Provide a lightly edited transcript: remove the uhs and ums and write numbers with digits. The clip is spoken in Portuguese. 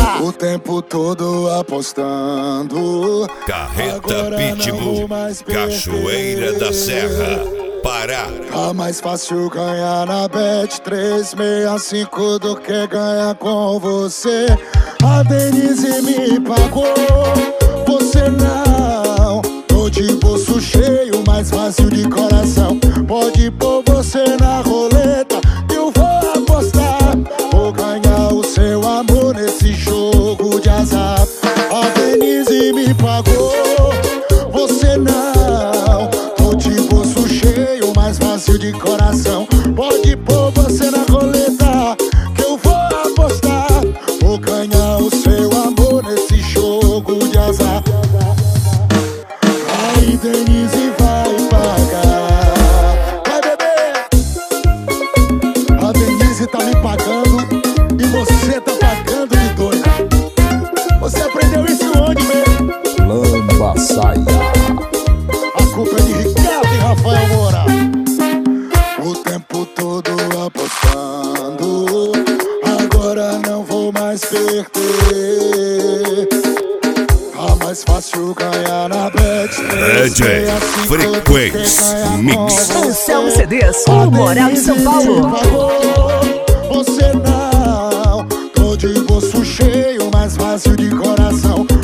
O tempo todo apostando. Carreta Pitbull, Cachoeira da Serra, Pará. Tá mais fácil ganhar na Bet365 do que ganhar com você. A Denise me pagou, você não. Tô de bolso cheio, mais fácil de coração. Pode pôr você na roleta, eu vou apostar. Vou ganhar o seu amor nesse jogo de azar. A Denise me pagou, você não. Tô de bolso cheio, mais fácil de coração. Pode pôr você na roleta, que eu vou apostar. Vou ganhar o seu amor nesse jogo de azar. Aí Denise vai pagar. Vai, bebê! A Denise tá me pagando e você tá pagando de doida. Você aprendeu isso onde, mesmo? Lamba Saia. A culpa é de Ricardo e Rafael Moura. O tempo todo apostando, agora não vou mais perder. Tá mais fácil ganhar na DJ Frequência Mix. Mansão CDs, o Moral de São Paulo. Você não. Tô de bolso cheio, mais fácil de coração.